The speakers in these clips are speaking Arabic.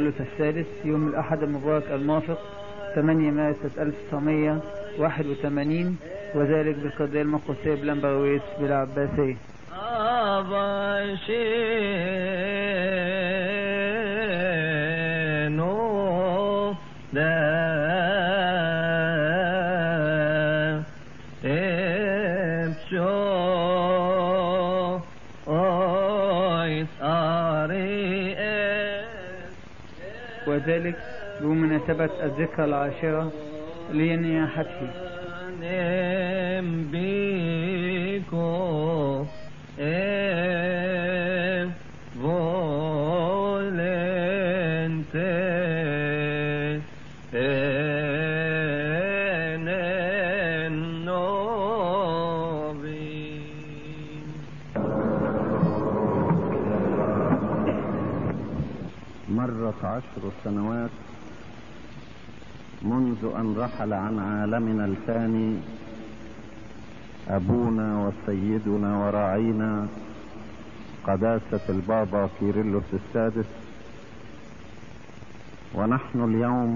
كيرلس الثالث يوم الأحد المبارك الموافق 8 مارس 1981، وذلك بالقضية المقدسية بلمبرويس بالعباسية. وذلك بمناسبة الذكرى العاشرة لنياحته. مرت 10 سنوات منذ أن رحل عن عالمنا الفاني أبونا وسيدنا وراعينا قداسة البابا كيرلس السادس، ونحن اليوم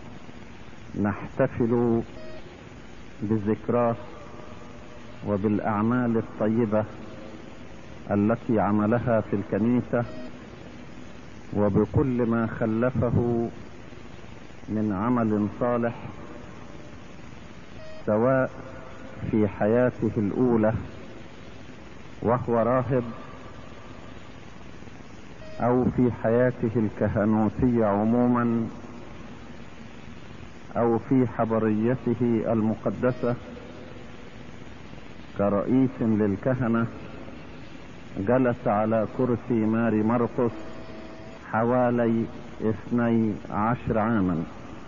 نحتفل بذكراه وبالأعمال الطيبة التي عملها في الكنيسة، وبكل ما خلفه من عمل صالح، سواء في حياته الأولى وهو راهب أو في حياته الكهنوتية عموما أو في حضريته المقدسة كرئيس للكهنة. جلس على كرسي ماري مرقس حوالي 12 عاما.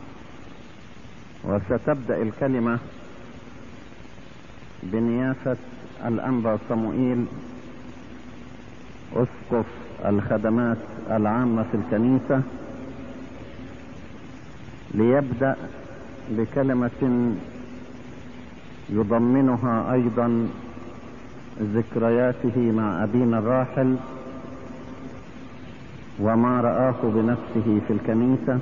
وستبدأ الكلمة بنيافة الأنبا صموئيل أسقف الخدمات العامة في الكنيسة، ليبدأ بكلمة يضمنها أيضا ذكرياته مع أبينا الراحل وما رآه بنفسه في الكنيسة.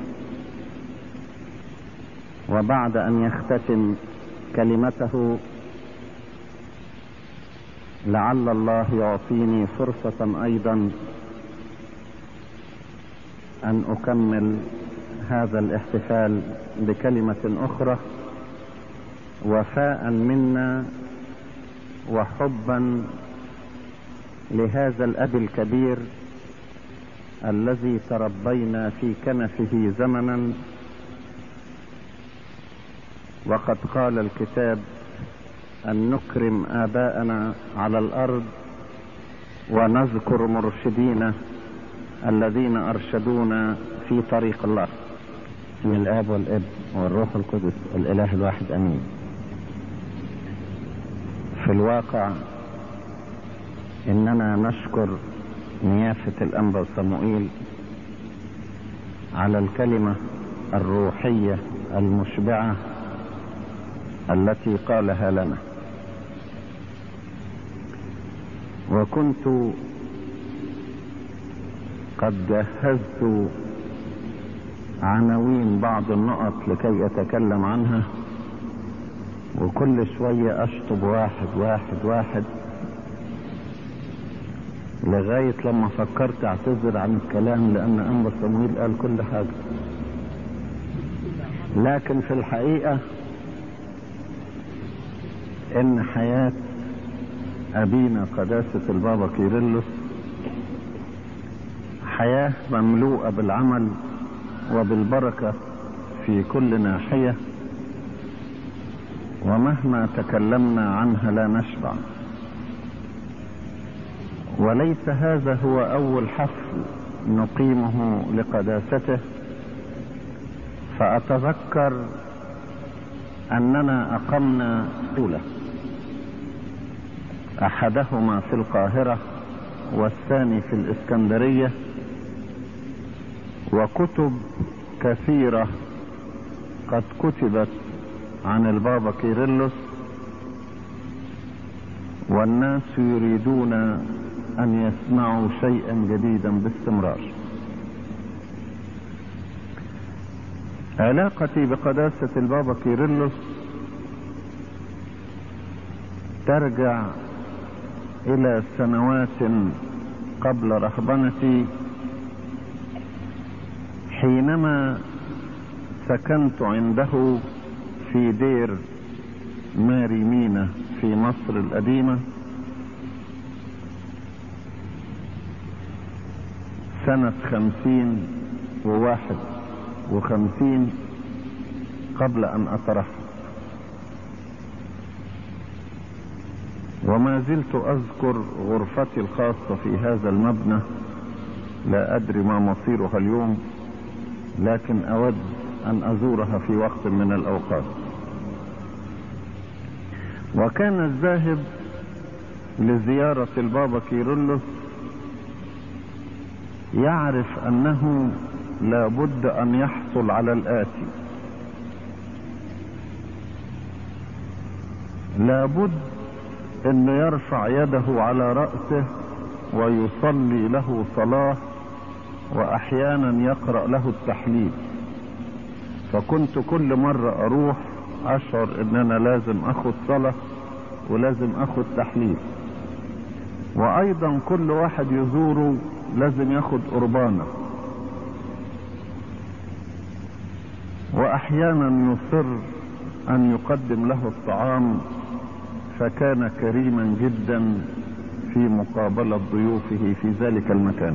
وبعد أن يختتم كلمته لعل الله يعطيني فرصة أيضا أن أكمل هذا الاحتفال بكلمة أخرى، وفاء منا وحبا لهذا الأب الكبير الذي تربينا في كنفه زمنا. وقد قال الكتاب أن نكرم آباءنا على الأرض ونذكر مرشدينا الذين أرشدونا في طريق الله. من الآب والابن والروح القدس الإله الواحد أمين. في الواقع إننا نشكر نيافة الأنبا صموئيل على الكلمة الروحية المشبعة التي قالها لنا. وكنت قد جهزت عناوين بعض النقط لكي أتكلم عنها، وكل شوية أشطب واحد لغاية لما فكرت اعتذر عن الكلام، لأن أنبا صموئيل قال كل حاجة. لكن في الحقيقة إن حياة أبينا قداسة البابا كيرلس حياة مملوءة بالعمل وبالبركة في كل ناحية، ومهما تكلمنا عنها لا نشبع. وليس هذا هو أول حفل نقيمه لقداسته، فأتذكر أننا أقمنا دولة، أحدهما في القاهرة والثاني في الإسكندرية، وكتب كثيرة قد كتبت عن البابا كيرلس، والناس يريدون أن يسمعوا شيئا جديدا باستمرار. علاقتي بقداسة البابا كيرلس ترجع إلى سنوات قبل رهبنتي، حينما سكنت عنده في دير ماري مينا في مصر القديمة سنة 51 قبل أن أترحل، وما زلت أذكر غرفتي الخاصة في هذا المبنى، لا أدري ما مصيرها اليوم، لكن أود أن أزورها في وقت من الأوقات. وكان الذاهب لزيارة البابا كيرلس يعرف أنه لا بد أن يحصل على الآتي: لا بد أن يرفع يده على رأسه ويصلي له صلاة، وأحيانا يقرأ له التحليل. فكنت كل مرة أروح أشعر أن أنا لازم أخذ صلاة ولازم أخذ تحليل، وأيضا كل واحد يزوره لازم ياخد قربانة، وأحيانا يصر أن يقدم له الطعام، فكان كريما جدا في مقابلة ضيوفه في ذلك المكان.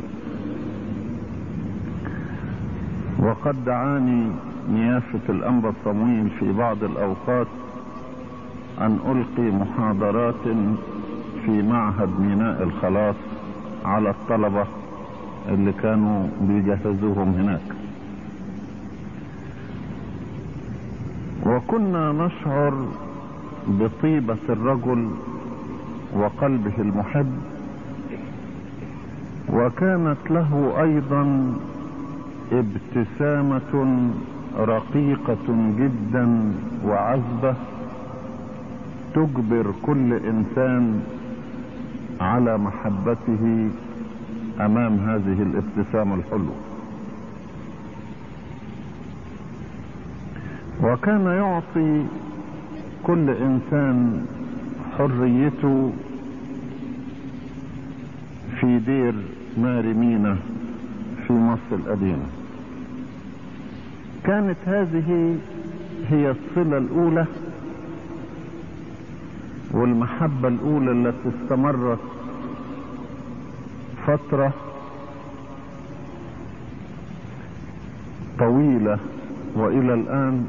وقد دعاني نيافة الأنبا صمويل في بعض الأوقات أن ألقي محاضرات في معهد ميناء الخلاص على الطلبة اللي كانوا بيجهزوهم هناك. وكنا نشعر بطيبة الرجل وقلبه المحب، وكانت له أيضا ابتسامة رقيقة جدا وعذبة تجبر كل إنسان على محبته أمام هذه الابتسامة الحلوة. وكان يعطي كل إنسان حريته في دير ماري مينا في مصر القديمة. كانت هذه هي الصلة الأولى والمحبة الأولى التي استمرت فترة طويلة وإلى الآن.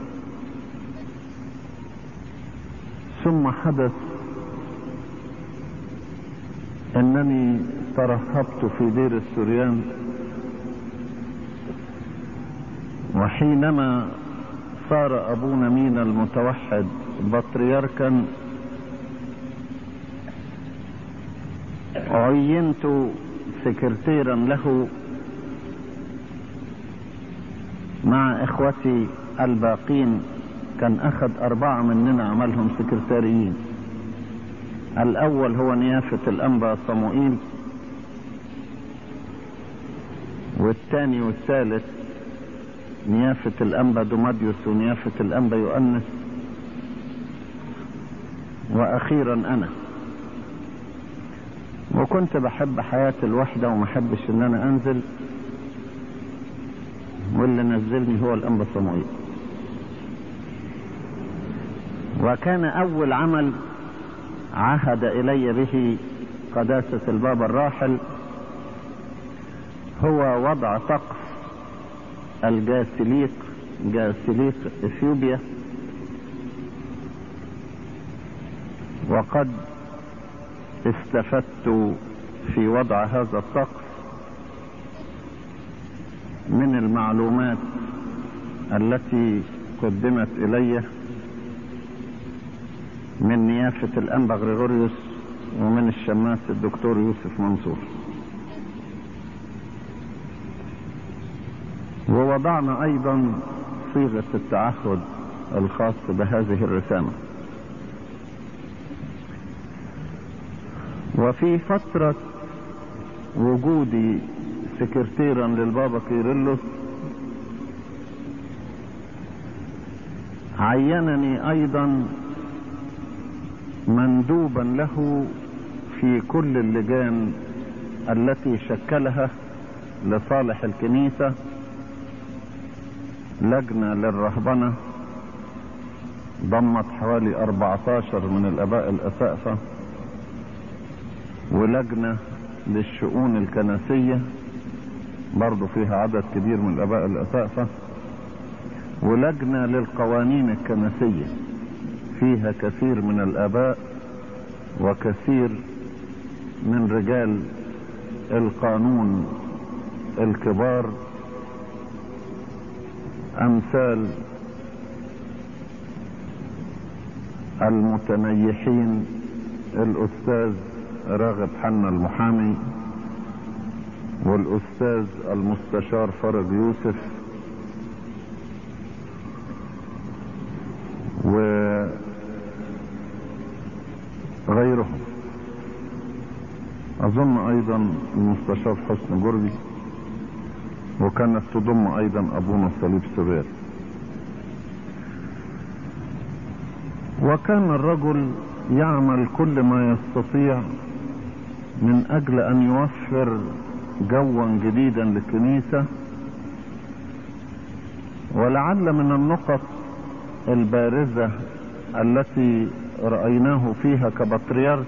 ثم حدث أنني ترهبت في دير السوريان، وحينما صار أبونا مينا المتوحد بطريركا عينت سكرتيرا له مع إخوتي الباقين. كان أخذ 4 مننا عملهم سكرتاريين. الأول هو نيافة الأنبا صموئيل، والثاني والثالث نيافة الأنبا دوماديوس ونيافة الأنبا يؤنس، وأخيرا أنا. وكنت بحب حياة الوحدة وما حبش ان انا انزل، واللي نزلني هو الأنبا صموئيل. وكان أول عمل عهد إلي به قداسة البابا الراحل هو وضع سقف الجاسليق إثيوبيا، وقد استفدت في وضع هذا السقف من المعلومات التي قدمت إلي من نيافة الأنبا غريغوريوس ومن الشماس الدكتور يوسف منصور. ووضعنا أيضا صيغة التعهد الخاص بهذه الرسامة. وفي فترة وجودي سكرتيرا للبابا كيرلس عينني ايضا مندوبا له في كل اللجان التي شكلها لصالح الكنيسة، لجنة للرهبنة ضمت حوالي 14 من الاباء الاسقفة، ولجنة للشؤون الكنسية برضو فيها عدد كبير من الاباء الاسقفة، ولجنة للقوانين الكنسية فيها كثير من الاباء وكثير من رجال القانون الكبار، امثال المتنيحين الاستاذ راغب حنا المحامي، والاستاذ المستشار فرج يوسف، وغيرهم. اظن ايضا المستشار حسن جربي، وكانت تضم ايضا ابونا صليب سبير. وكان الرجل يعمل كل ما يستطيع من اجل ان يوفر جوا جديدا للكنيسة. ولعل من النقط البارزة التي رأيناه فيها كبطريرك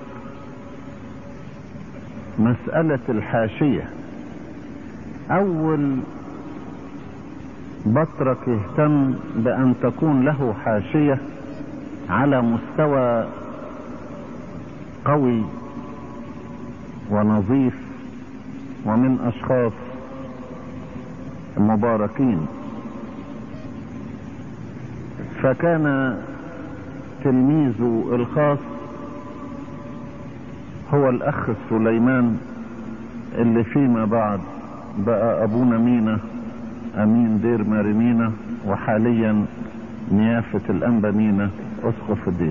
مسألة الحاشية. اول بطرك يهتم بان تكون له حاشية على مستوى قوي ونظيف ومن اشخاص مباركين. فكان تلميذه الخاص هو الاخ سليمان اللي فيما بعد بقى ابونا مينا امين دير ماريمينا، وحاليا نيافة الانبا مينا اسقف الدير.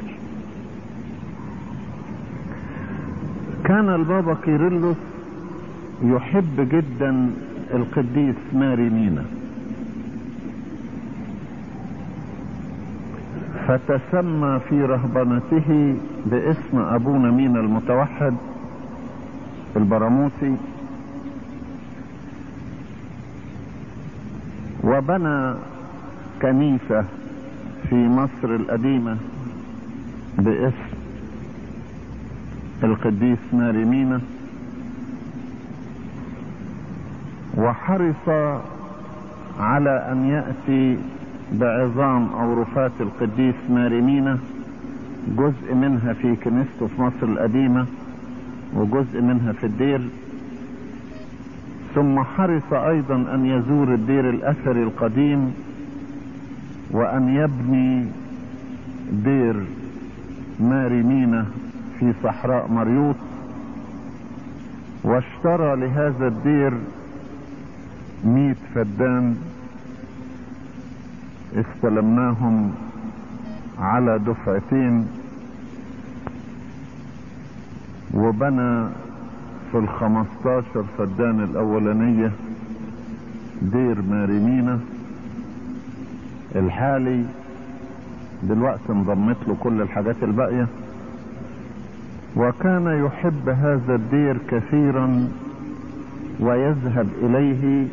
كان البابا كيرلس يحب جدا القديس ماري مينا، فتسمى في رهبنته باسم ابونا مينا المتوحد البراموسي، وبنى كنيسة في مصر القديمة باسم القديس ماري مينا، وحرص على ان يأتي بعظام او رفات القديس ماري مينا، جزء منها في كنيسته في مصر القديمة وجزء منها في الدير. ثم حرص ايضا ان يزور الدير الاثري القديم وان يبني دير ماري مينا في صحراء مريوط، واشترى لهذا الدير 100 فدان استلمناهم على دفعتين، وبنى في 15 فدان الاولانية دير ماري مينا الحالي، دلوقتي انضمت له كل الحاجات الباقية. وكان يحب هذا الدير كثيرا ويذهب اليه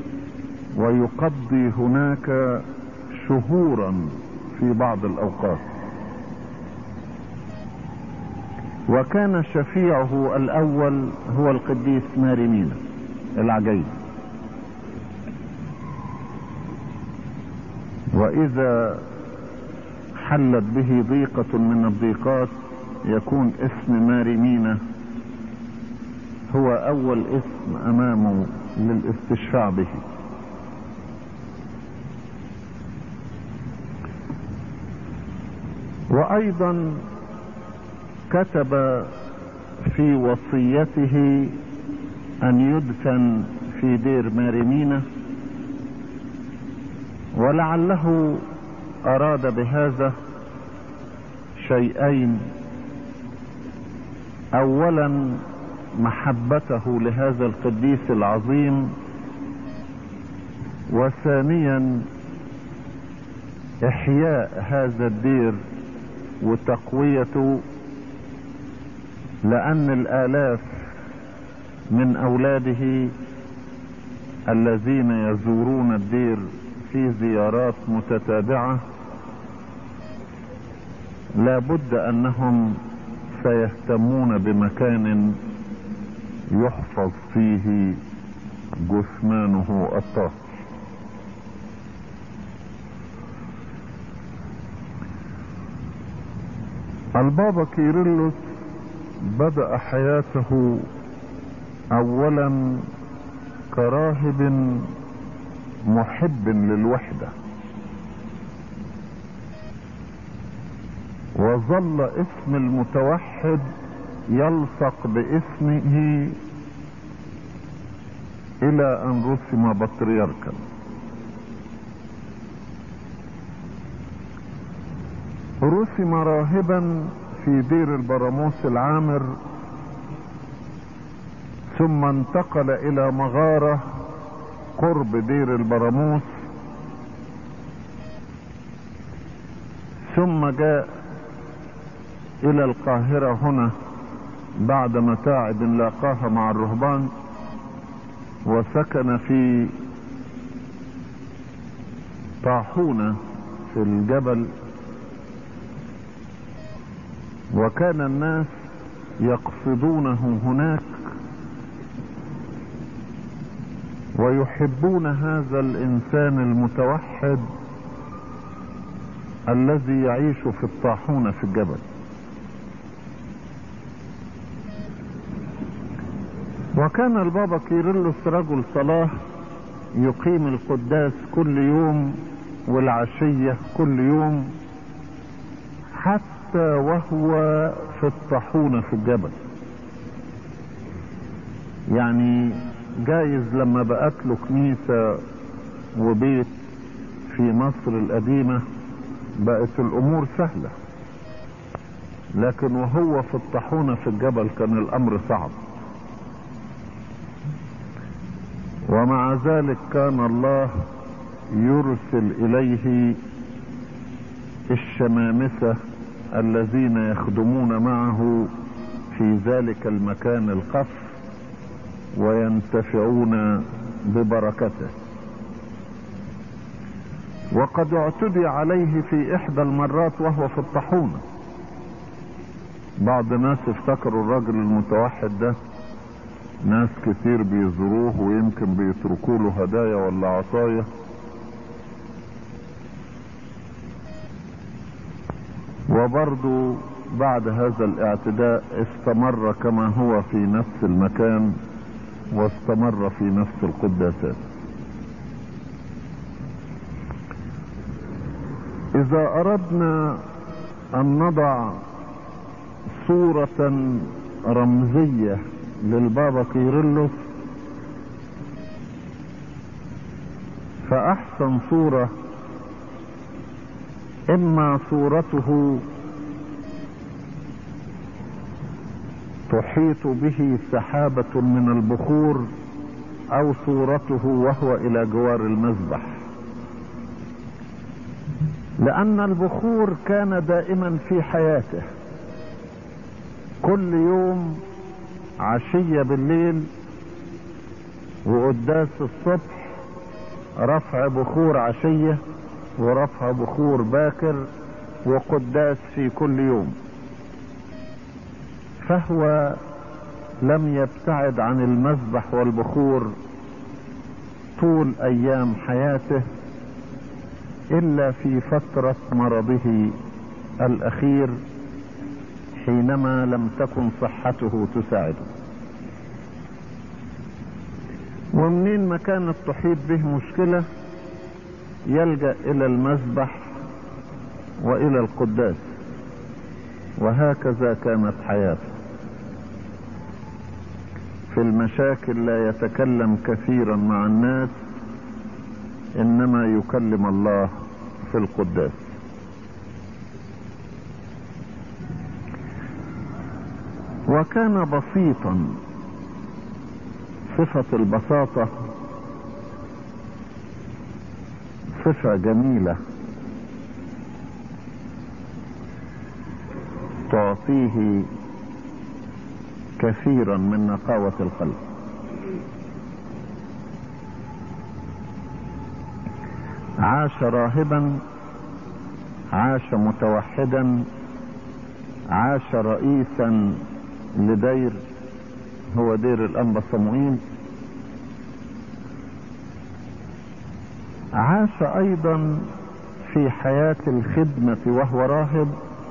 ويقضي هناك شهورا في بعض الاوقات. وكان شفيعه الاول هو القديس ماري مينا العجيب، واذا حلت به ضيقة من الضيقات يكون اسم ماري مينا هو اول اسم امامه للاستشفاع به. وايضا كتب في وصيته ان يدفن في دير ماري مينا، ولعله اراد بهذا شيئين: اولا محبته لهذا القديس العظيم، وثانيا احياء هذا الدير وتقويته، لان الالاف من اولاده الذين يزورون الدير في زيارات متتابعة لابد انهم سيهتمون بمكان يحفظ فيه جثمانه الطاهر. البابا كيرلس بدأ حياته اولا كراهب محب للوحدة، وظل اسم المتوحد يلصق باسمه الى ان رسم بطريركا. رسم راهبا في دير البراموس العامر، ثم انتقل الى مغارة قرب دير البراموس، ثم جاء الى القاهرة هنا بعد متاعب لاقاها مع الرهبان، وسكن في طاحونة في الجبل، وكان الناس يقصدونه هناك ويحبون هذا الانسان المتوحد الذي يعيش في الطاحونة في الجبل. وكان البابا كيرلس رجل صلاح، يقيم القداس كل يوم والعشية كل يوم، حتى وهو في الطاحونة في الجبل. يعني جايز لما بقت له كنيسة وبيت في مصر القديمة بقت الامور سهلة، لكن وهو في الطاحونة في الجبل كان الامر صعب. ومع ذلك كان الله يرسل اليه الشمامسة الذين يخدمون معه في ذلك المكان القصر وينتفعون ببركته. وقد اعتدي عليه في احدى المرات وهو في الطاحونة. بعض الناس افتكروا الرجل المتوحد ده ناس كتير بيزوروه ويمكن بيتركوا له هدايا ولا عطايا، وبرضو بعد هذا الاعتداء استمر كما هو في نفس المكان واستمر في نفس القداسات. اذا اردنا ان نضع صورة رمزية للبابا كيرلس، فاحسن صورة اما صورته تحيط به سحابة من البخور، او صورته وهو الى جوار المذبح، لان البخور كان دائما في حياته، كل يوم عشية بالليل وقداس الصبح، رفع بخور عشية ورفع بخور باكر وقداس في كل يوم. فهو لم يبتعد عن المذبح والبخور طول ايام حياته الا في فترة مرضه الاخير حينما لم تكن صحته تساعده. ومنين ما كانت تحيط به مشكلة يلجأ الى المذبح والى القداس، وهكذا كانت حياته. في المشاكل لا يتكلم كثيرا مع الناس، انما يكلم الله في القداس. وكان بسيطا، صفة البساطة صفة جميلة تعطيه كثيرا من نقاوة القلب. عاش راهبا، عاش متوحدا، عاش رئيسا لدير هو دير الأنبا صموئيل. عاش أيضا في حياة الخدمة وهو راهب،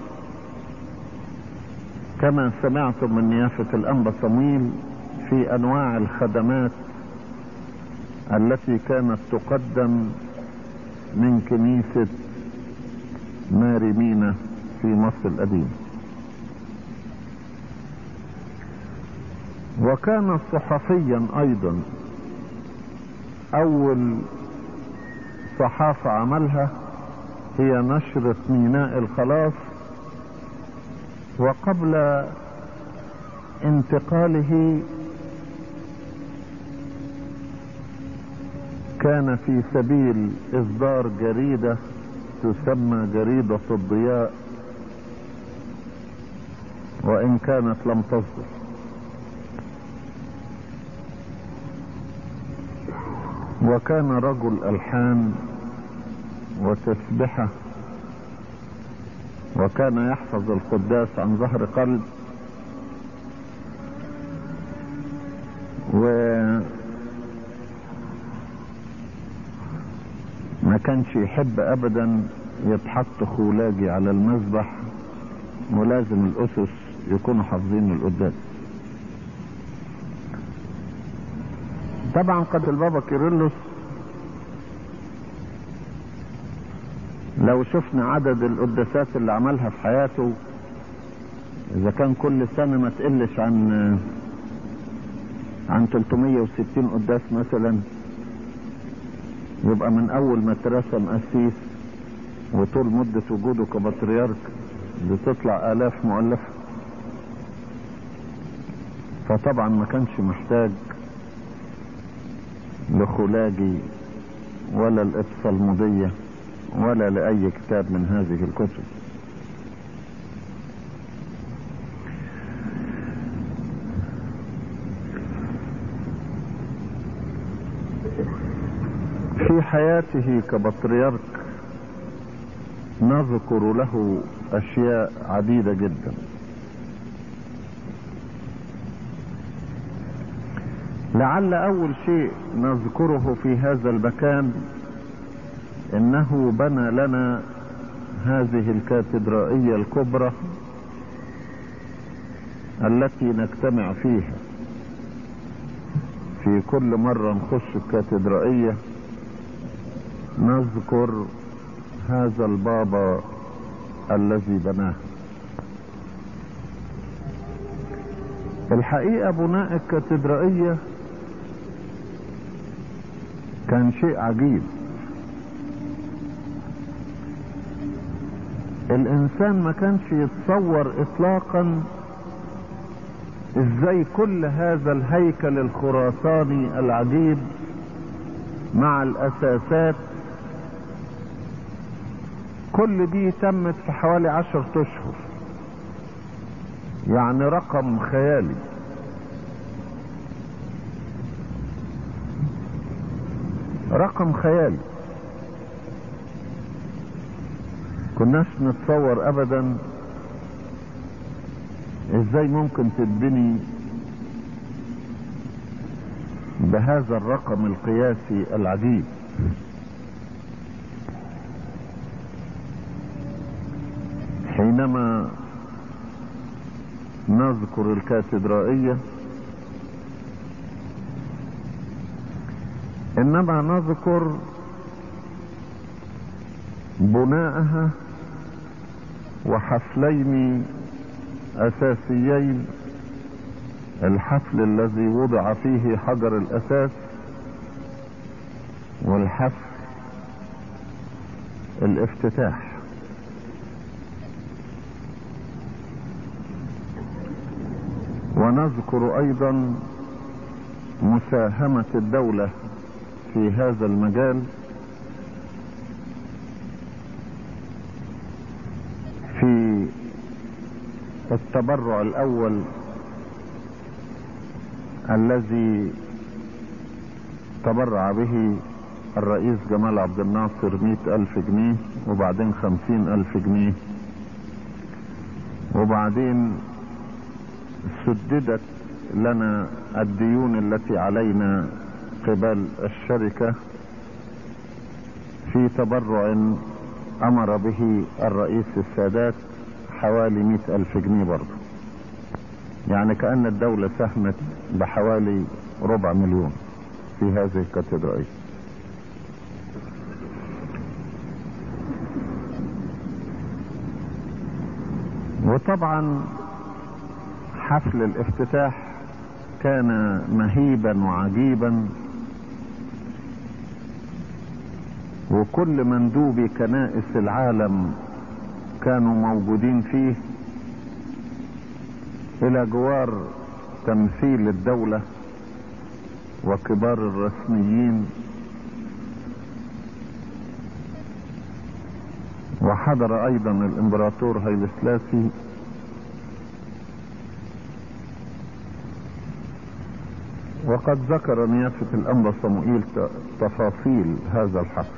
كما سمعتم من نيافة الأنبا صموئيل في أنواع الخدمات التي كانت تقدم من كنيسة ماري مينا في مصر القديم. وكان صحفيا أيضا. أول صحافة عملها هي نشرة ميناء الخلاص، وقبل انتقاله كان في سبيل إصدار جريدة تسمى جريدة الضياء، وإن كانت لم تصدر. وكان رجل ألحان وتسبحة، وكان يحفظ القداس عن ظهر قلب، وما كانش يحب أبدا يتحط خولاجي على المذبح، ولازم الأسس يكونوا حافظين القداس. طبعا قد البابا كيرلس لو شفنا عدد القداسات اللي عملها في حياته، اذا كان كل سنة ما تقلش عن 360 قداس مثلا، يبقى من اول ما اترسم قسيس وطول مدة وجوده كبطريرك بتطلع آلاف مؤلفة. فطبعا ما كانش محتاج لخلاجي ولا الإبصالمودية ولا لأي كتاب من هذه الكتب. في حياته كبطريرك نذكر له أشياء عديدة جدا. لعل أول شيء نذكره في هذا المكان إنه بنى لنا هذه الكاتدرائية الكبرى التي نجتمع فيها. في كل مرة نخش الكاتدرائية نذكر هذا البابا الذي بناه. الحقيقة بناء الكاتدرائية كان شيء عجيب. الانسان ما كانش يتصور اطلاقا ازاي كل هذا الهيكل الخراساني العجيب مع الاساسات كل دي تمت في حوالي 10 اشهر، يعني رقم خيالي. رقم خيالي كناش نتصور ابدا ازاي ممكن تتبني بهذا الرقم القياسي العجيب. حينما نذكر الكاتدرائية انما نذكر بناءها وحفلين اساسيين، الحفل الذي وضع فيه حجر الاساس والحفل الافتتاح. ونذكر ايضا مساهمة الدولة في هذا المجال في التبرع الأول الذي تبرع به الرئيس جمال عبد الناصر 100,000 جنيه، وبعدين 50,000 جنيه، وبعدين سددت لنا الديون التي علينا قبل الشركة في تبرع أمر به الرئيس السادات حوالي 100,000 جنيه برضه. يعني كأن الدولة ساهمت بحوالي 250,000 في هذه الكاتدرائية. وطبعا حفل الافتتاح كان مهيبا وعجيبا، وكل مندوبي كنائس العالم كانوا موجودين فيه، الى جوار تمثيل الدولة وكبار الرسميين، وحضر ايضا الامبراطور هايل سلاسي. وقد ذكر نيافة الأنبا صموئيل تفاصيل هذا الحفل.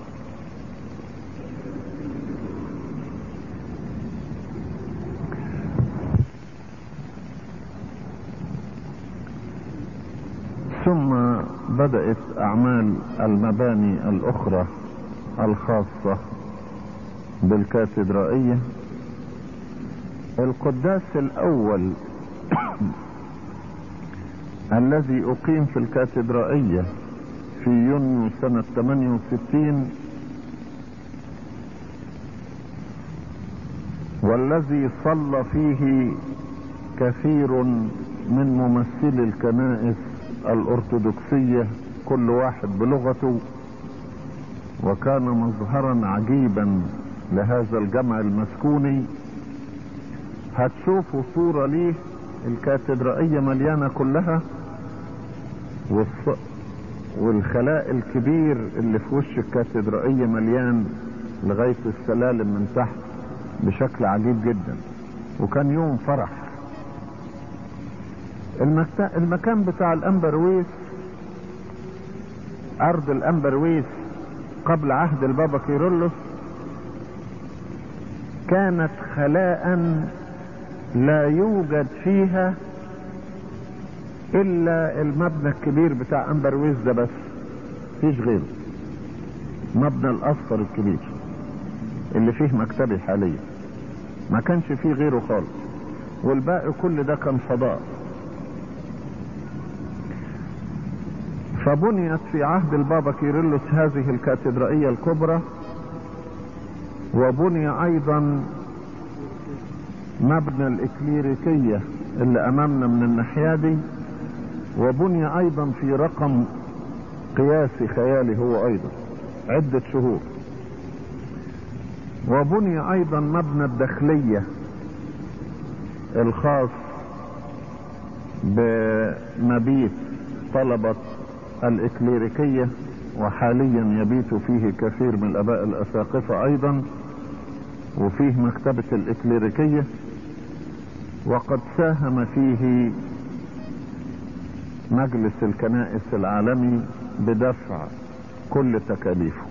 ثم بدأت أعمال المباني الأخرى الخاصة بالكاتدرائية. القداس الأول الذي أقيم في الكاتدرائية في يونيو سنة 68، والذي صلى فيه كثير من ممثلي الكنائس الأرثوذكسية كل واحد بلغته، وكان مظهرا عجيبا لهذا الجمع المسكوني. هتشوفوا صورة ليه، الكاتدرائية مليانة كلها، والخلاء الكبير اللي في وش الكاتدرائية مليان لغاية السلالم من تحت بشكل عجيب جدا، وكان يوم فرح. المكان بتاع الأنبرويس، أرض الأنبرويس قبل عهد البابا كيرلس، كانت خلاء لا يوجد فيها الا المبنى الكبير بتاع أنبرويس ده بس، فيش غيره. مبنى الاصفر الكبير اللي فيه مكتبي حاليا، ما كانش فيه غيره خالص، والباقي كل ده كان فضاء. فبنيت في عهد البابا كيرلس هذه الكاتدرائية الكبرى، وبني ايضا مبنى الإكليريكية اللي امامنا من الناحية دي، وبني ايضا في رقم قياسي خيالي هو ايضا عدة شهور. وبني ايضا مبنى الداخلية الخاص بمبيت طلبة الإكليريكية، وحاليا يبيت فيه كثير من الآباء الأساقفة ايضا، وفيه مكتبة الإكليريكية، وقد ساهم فيه مجلس الكنائس العالمي بدفع كل تكاليفه.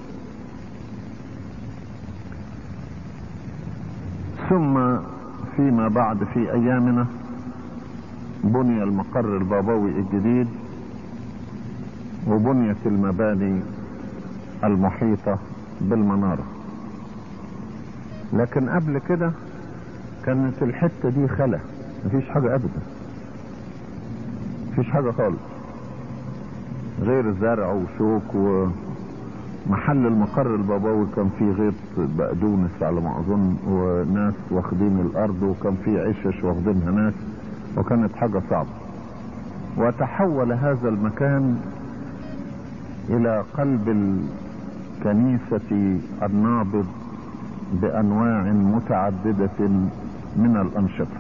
ثم فيما بعد في ايامنا بني المقر البابوي الجديد، وبنيت المباني المحيطة بالمنارة. لكن قبل كده كانت الحتة دي خلا، مفيش حاجة ابدا، مفيش حاجة خالص غير زرع وشوك. ومحل المقر البابوي كان فيه غيط بقدونس على ما اظن، وناس واخدين الارض، وكان فيه عشش واخدينها ناس، وكانت حاجة صعبة. وتحول هذا المكان الى قلب الكنيسة النابض بانواع متعددة من الانشطة.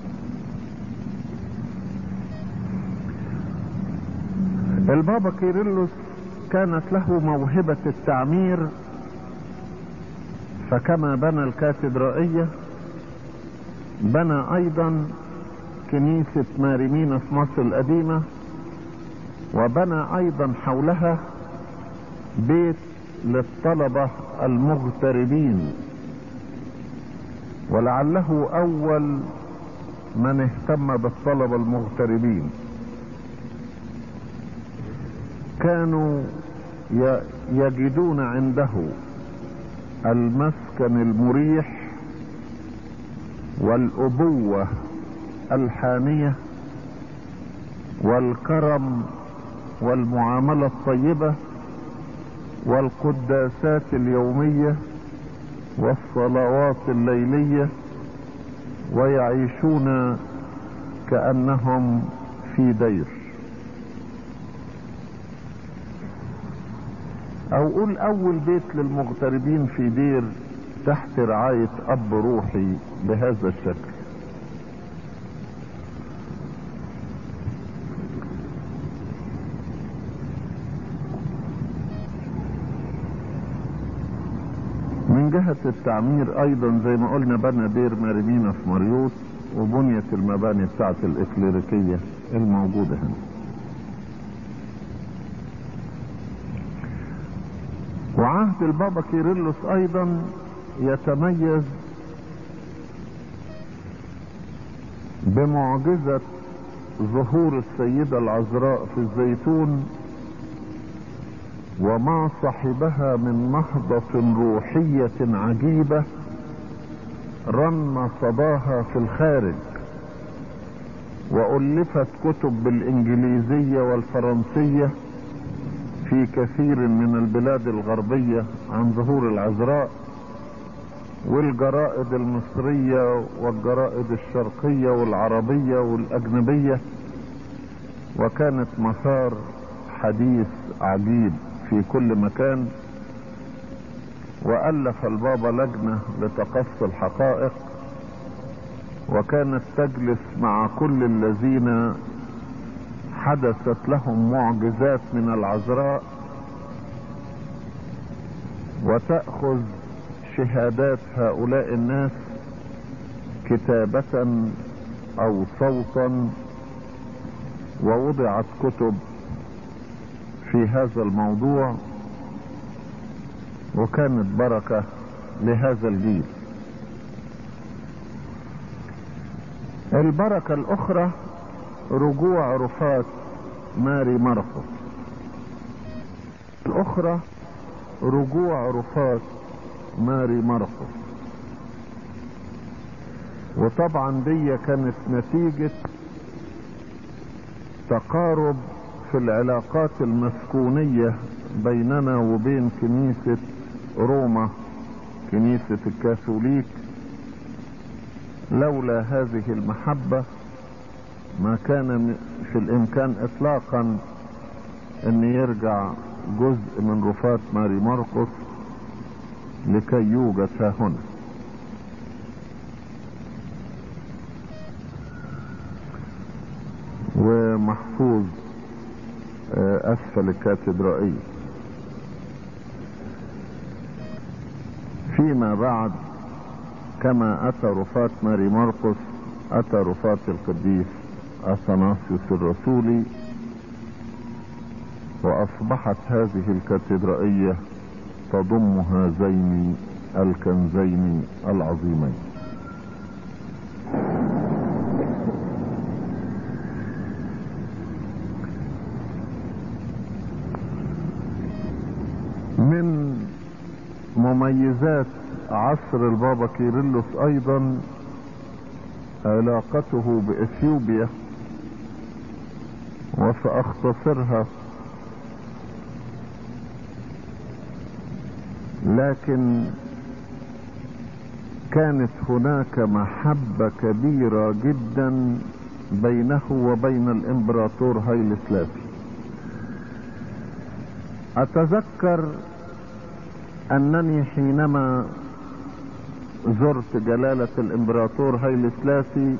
البابا كيرلس كانت له موهبة التعمير، فكما بنى الكاتدرائية بنى ايضا كنيسة ماريمينا في مصر القديمة، وبنى ايضا حولها بيت للطلبة المغتربين، ولعله اول من اهتم بالطلبة المغتربين. كانوا يجدون عنده المسكن المريح والأبوة الحانية والكرم والمعاملة الطيبة والقداسات اليومية والصلوات الليلية، ويعيشون كأنهم في دير. او قول اول بيت للمغتربين في دير تحت رعاية اب روحي بهذا الشكل. من جهة التعمير ايضا زي ما قلنا بنى دير ماريمينا في مريوط، وبنيت المباني بتاعت الاكليريكية الموجودة هنا. وعهد البابا كيرلس ايضا يتميز بمعجزة ظهور السيدة العذراء في الزيتون وما صحبها من نهضة روحية عجيبة رن صداها في الخارج، وألفت كتب بالإنجليزية والفرنسية في كثير من البلاد الغربية عن ظهور العذراء، والجرائد المصرية والجرائد الشرقية والعربية والأجنبية، وكانت مثار حديث عجيب في كل مكان. وألف البابا لجنة لتقصي الحقائق، وكانت تجلس مع كل الذين حدثت لهم معجزات من العذراء، وتأخذ شهادات هؤلاء الناس كتابة او صوتا، ووضعت كتب في هذا الموضوع، وكانت بركة لهذا الجيل. البركة الاخرى رجوع رفات ماري مرقس. الاخرى رجوع رفات ماري مرقس، وطبعا دي كانت نتيجة تقارب في العلاقات المسكونية بيننا وبين كنيسة روما، كنيسة الكاثوليك. لولا هذه المحبة ما كان في الامكان اطلاقا ان يرجع جزء من رفات ماري مرقس لكي يوجد ها هنا. ومحفوظ اسفل الكاتدرائية. فيما بعد كما اتى رفات ماري مرقس اتى رفات القديس اثناسيوس الرسولي، واصبحت هذه الكاتدرائية تضم هذين الكنزين العظيمين. من مميزات عصر البابا كيرلس ايضا علاقته باثيوبيا، وساختصرها، لكن كانت هناك محبة كبيرة جدا بينه وبين الامبراطور هايل سلاسي. اتذكر انني حينما زرت جلالة الامبراطور هايل سلاسي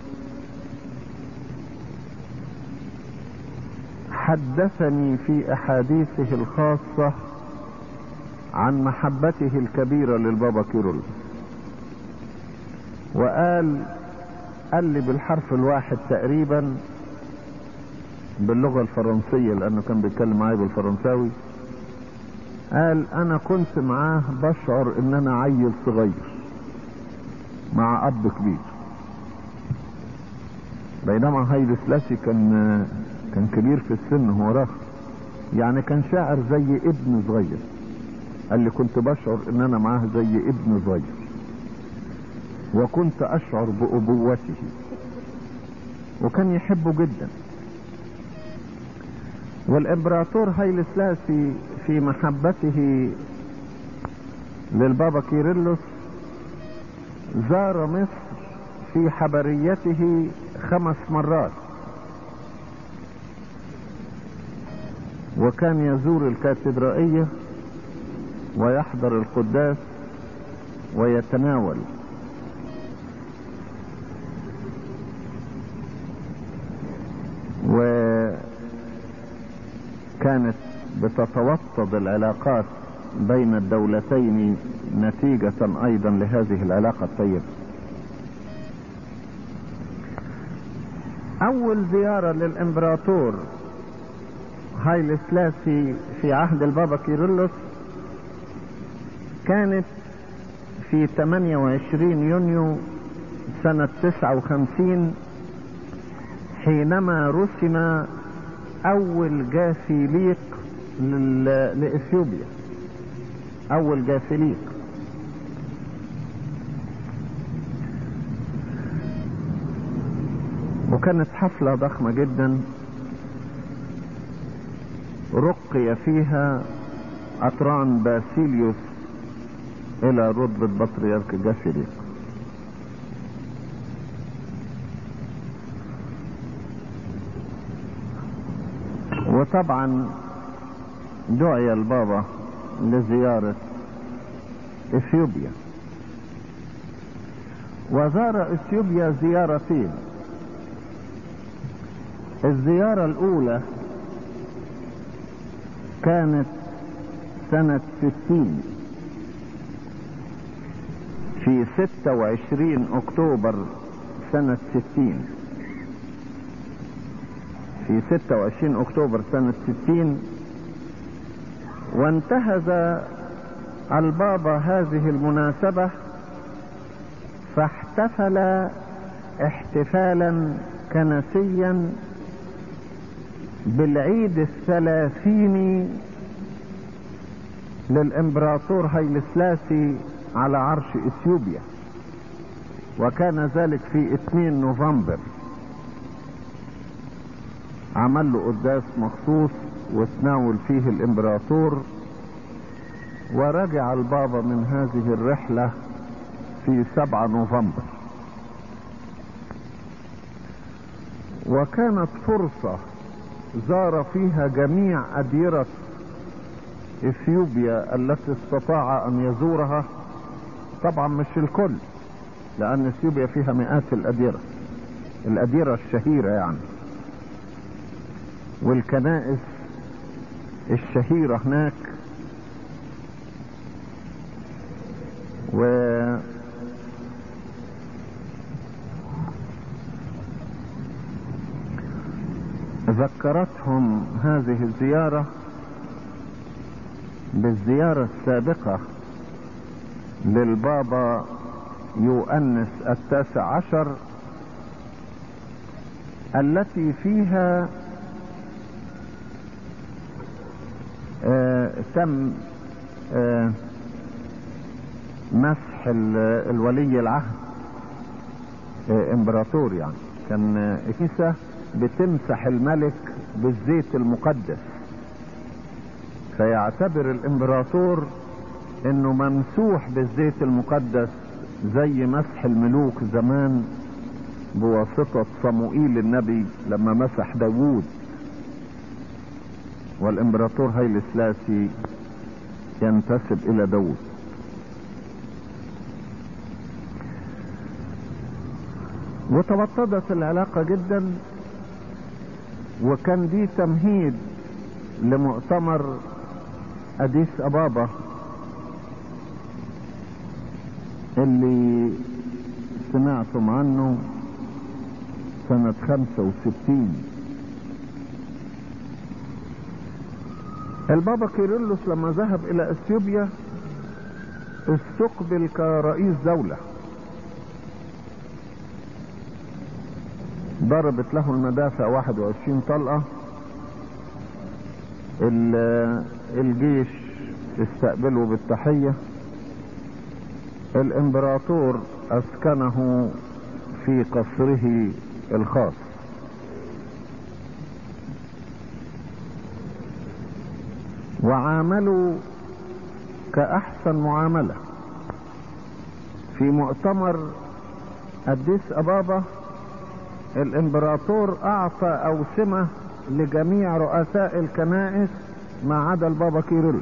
حدثني في احاديثه الخاصة عن محبته الكبيرة للبابا كيرلس، وقال قال لي بالحرف الواحد تقريبا باللغة الفرنسية، لأنه كان بيتكلم معايا بالفرنساوي. قال انا كنت معاه بشعر ان انا عيل صغير مع اب كبير، بينما هايلي سلاسي كان كبير في السن، هو راخ يعني كان شاعر زي ابن صغير. قال لي كنت بشعر ان انا معاه زي ابن صغير، وكنت اشعر بابوته، وكان يحبه جدا. والامبراطور هايلي سلاسي في محبته للبابا كيرلس زار مصر في حبريته 5 مرات، وكان يزور الكاتدرائية ويحضر القداس ويتناول. وكانت بتتوطد العلاقات بين الدولتين نتيجة ايضا لهذه العلاقة الطيبة. اول زيارة للامبراطور هايلي سلاسي في عهد البابا كيرلس كانت في 28 يونيو سنة 59، حينما رسم اول جاثيليق لإثيوبيا، اول جاثيليق. وكانت حفلة ضخمة جدا رقي فيها أطران باسيليوس إلى رتبة بطريرك جاثيليق. وطبعا دعي البابا لزيارة إثيوبيا، وزار إثيوبيا زيارتين. الزيارة الأولى كانت سنة 60 في 26 أكتوبر سنة 60، في 26 أكتوبر سنة 60. وانتهز البابا هذه المناسبة فاحتفل احتفالا كنسيا بالعيد 30 للامبراطور هايلي سلاسي على عرش اثيوبيا، وكان ذلك في 2 نوفمبر. عمل له قداس مخصوص وتناول فيه الامبراطور، ورجع البابا من هذه الرحلة في 7 نوفمبر. وكانت فرصة زار فيها جميع أديرة إثيوبيا التي استطاع أن يزورها، طبعا مش الكل لأن إثيوبيا فيها مئات الأديرة الشهيرة يعني، والكنائس الشهيرة هناك. ذكرتهم هذه الزيارة بالزيارة السابقة للبابا يؤنس 19 التي فيها تم مسح الولي العهد، امبراطور يعني، كان كنيسة بتمسح الملك بالزيت المقدس، فيعتبر الامبراطور انه ممسوح بالزيت المقدس زي مسح الملوك زمان بواسطة صموئيل النبي لما مسح داوود. والامبراطور هايلي سلاسي ينتسب الى داوود. وتوطدت العلاقة جدا، وكان دي تمهيد لمؤتمر أديس أبابا اللي سمعتم عنه سنة 65. البابا كيرلس لما ذهب الى اثيوبيا استقبل كرئيس دولة، ضربت له المدافع 21 طلقة. الجيش استقبله بالتحية. الامبراطور اسكنه في قصره الخاص، وعاملوا كأحسن معاملة. في مؤتمر أديس أبابا الامبراطور اعطى اوسمة لجميع رؤساء الكنائس ما عدا البابا كيرلس،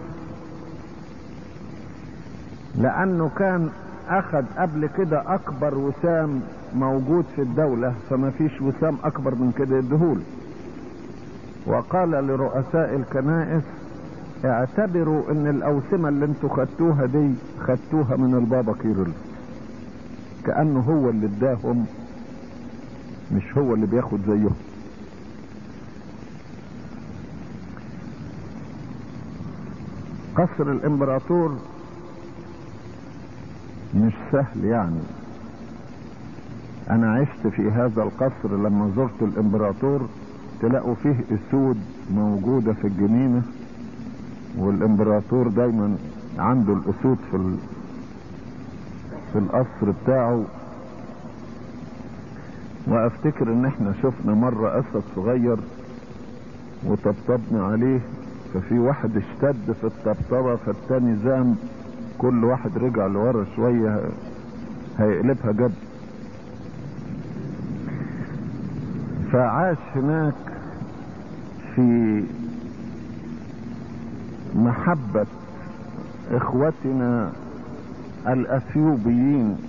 لانه كان اخذ قبل كده اكبر وسام موجود في الدولة، فما فيش وسام اكبر من كده يديهوله. وقال لرؤساء الكنائس اعتبروا ان الاوسمة اللي انتوا خدتوها دي خدتوها من البابا كيرلس، كأنه هو اللي اداهم، مش هو اللي بياخد زيهم. قصر الامبراطور مش سهل يعني. انا عشت في هذا القصر، لما زرت الامبراطور تلاقوا فيه اسود موجودة في الجنينة، والامبراطور دايما عنده الاسود في القصر بتاعه. وافتكر ان احنا شفنا مرة اسد صغير وطبطبنا عليه، ففي واحد اشتد في الطبطبة فالتاني زام، كل واحد رجع لورا شوية هيقلبها جد. فعاش هناك في محبة اخوتنا الاثيوبيين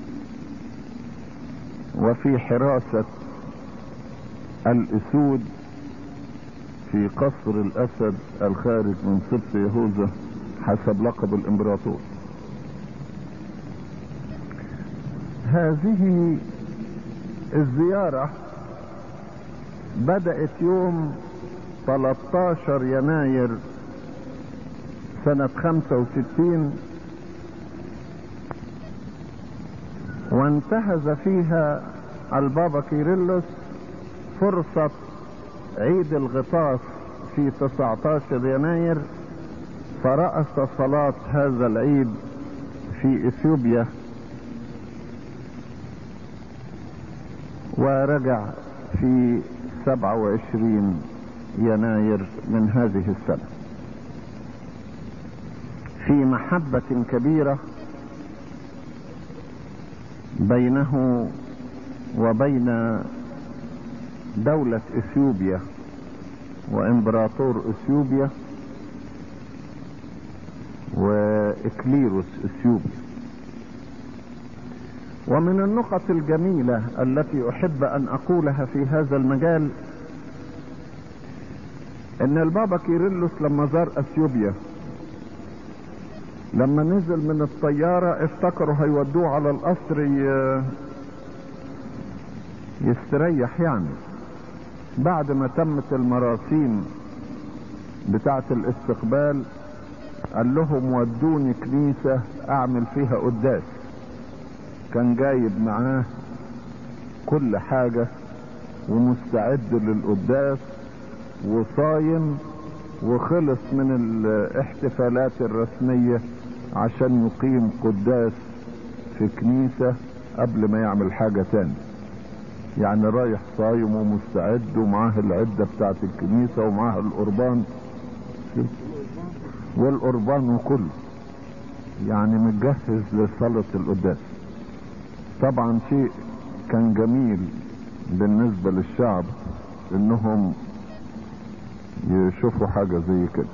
وفي حراسة الاسود في قصر الاسد الخارج من سبط يهوذا حسب لقب الامبراطور. هذه الزيارة بدأت يوم 13 يناير سنة 65، وانتهز فيها البابا كيرلس فرصة عيد الغطاس في 19 يناير، فرأس صلاة هذا العيد في اثيوبيا، ورجع في 27 يناير من هذه السنة في محبة كبيرة بينه وبين دولة اثيوبيا وامبراطور اثيوبيا واكليروس اثيوبيا. ومن النقط الجميلة التي احب ان اقولها في هذا المجال ان البابا كيرلس لما زار اثيوبيا، لما نزل من الطيارة افتكروا هيودوه على القصر يستريح يعني. بعد ما تمت المراسيم بتاعة الاستقبال قال لهم ودوني كنيسة اعمل فيها قداس. كان جايب معاه كل حاجة ومستعد للقداس وصايم، وخلص من الاحتفالات الرسمية عشان يقيم قداس في كنيسة قبل ما يعمل حاجة تاني. يعني رايح صايم ومستعد ومعاه العدة بتاعت الكنيسة ومعاه القربان والقربان وكله، يعني متجهز لصلاة القداس. طبعا شيء كان جميل بالنسبة للشعب انهم يشوفوا حاجة زي كده.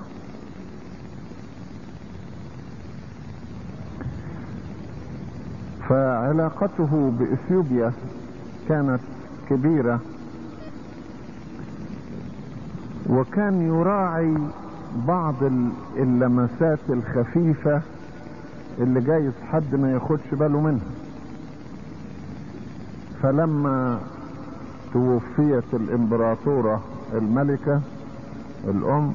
فعلاقته بإثيوبيا كانت كبيرة، وكان يراعي بعض اللمسات الخفيفة اللي جايز حد ما ياخدش باله منها. فلما توفيت الامبراطورة الملكة الام،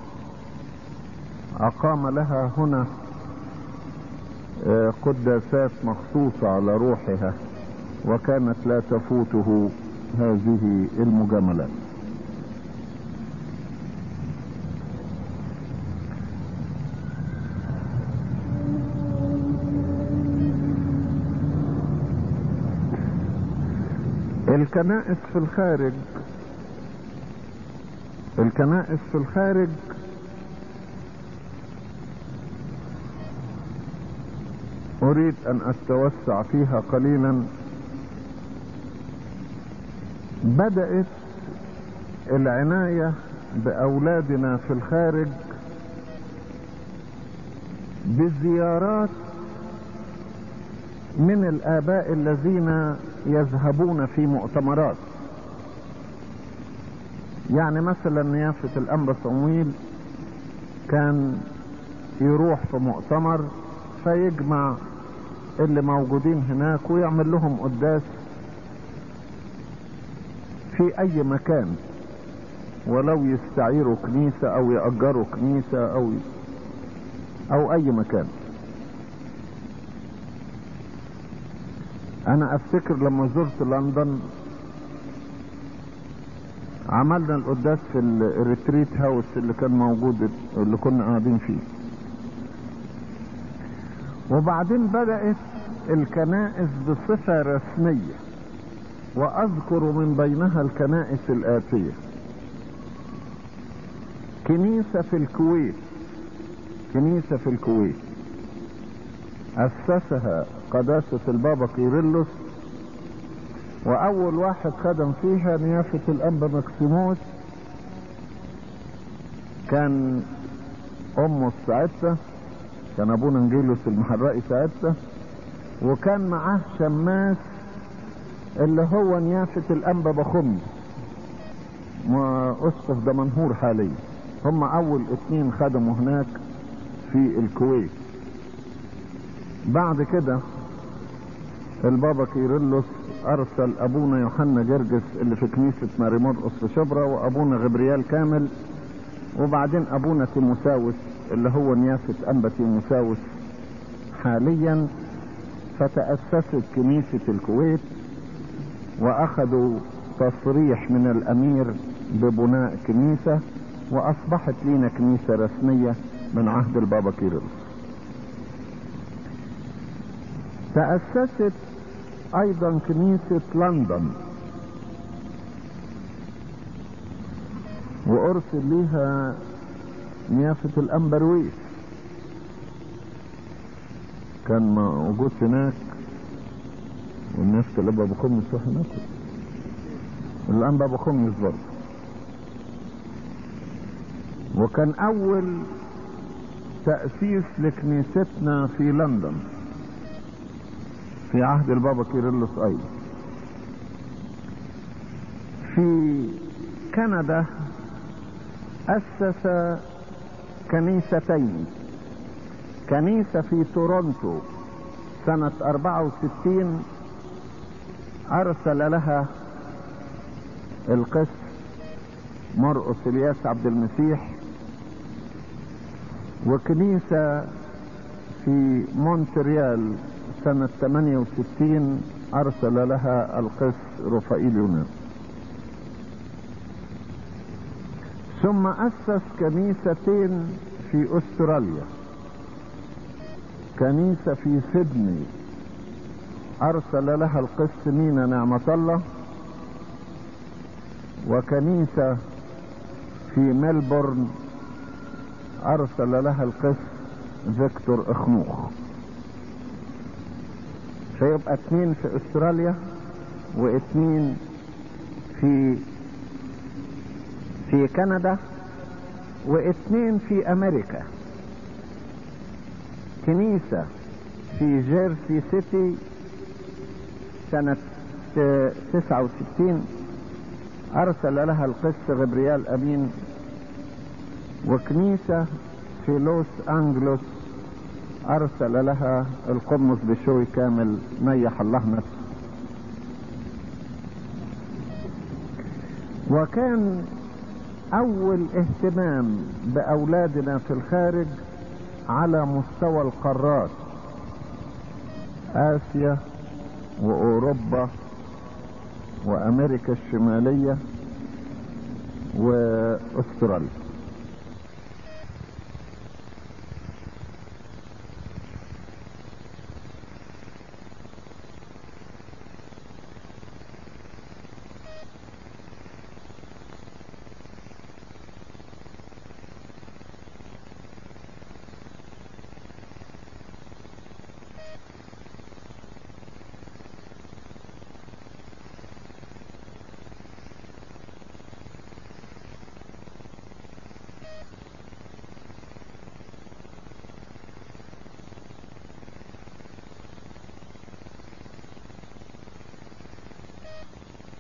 اقام لها هنا قداسات مخصوصة على روحها، وكانت لا تفوته هذه المجاملات. الكنائس في الخارج أريد أن أتوسع فيها قليلا. بدأت العناية بأولادنا في الخارج بزيارات من الآباء الذين يذهبون في مؤتمرات. يعني مثلا نيافة الأنبا صمويل كان يروح في مؤتمر فيجمع اللي موجودين هناك ويعمل لهم قداس في أي مكان، ولو يستعيروا كنيسة أو يأجروا كنيسة أو أي مكان. أنا أفتكر لما زرت لندن عملنا القداس في الريتريت هاوس اللي كان موجود، اللي كنا قاعدين فيه. وبعدين بدأت الكنائس بصفة رسمية، وأذكر من بينها الكنائس الآتية: كنيسة في الكويت أسسها قداسة البابا كيرلس، وأول واحد خدم فيها نيافة الأنبا مكسيموس، كان أمه ساعتها، كان أبونا انجيلوس المحرقي ساعتها، وكان معاه شماس اللي هو نيافة الأنبا بخمي وأسقف دمنهور حاليا. هم أول 2 خدموا هناك في الكويت. بعد كده البابا كيرلس أرسل أبونا يوحنا جرجس اللي في كنيسة ماري مرقس في شبرا، وأبونا غبريال كامل، وبعدين أبونا تيموساوس اللي هو نيافة أنبا تيموساوس حاليا. فتأسست كنيسة الكويت، وأخذوا تصريح من الأمير ببناء كنيسة، وأصبحت لنا كنيسة رسمية من عهد البابا كيرلس. تأسست أيضا كنيسة لندن، وأرسل لها نيافة الأنبا رويس، كان موجود هناك، والنيافة الأنبا بخميس هناك، الأنبا بخميس برضه. وكان أول تأسيس لكنيستنا في لندن في عهد البابا كيرلس أيضا. في كندا أسس كنيستين: كنيسة في تورونتو سنة 64 أرسل لها القس مرقس الياس عبد المسيح، وكنيسة في مونتريال سنة 68 أرسل لها القس رفائيل يونان. ثم أسس كنيستين في أستراليا: كنيسة في سيدني أرسل لها القس مينا نعمة الله، وكنيسة في ملبورن أرسل لها القس فيكتور اخنوخ. فيبقى 2 في أستراليا و2 في كندا و2 في أمريكا: كنيسة في جيرسي سيتي سنة 69 أرسل لها القس غبريال أمين، وكنيسة في لوس أنجلوس أرسل لها القمص بشوي كامل نيح الله نفسه. وكان اول اهتمام باولادنا في الخارج على مستوى القارات، اسيا واوروبا وامريكا الشمالية واستراليا.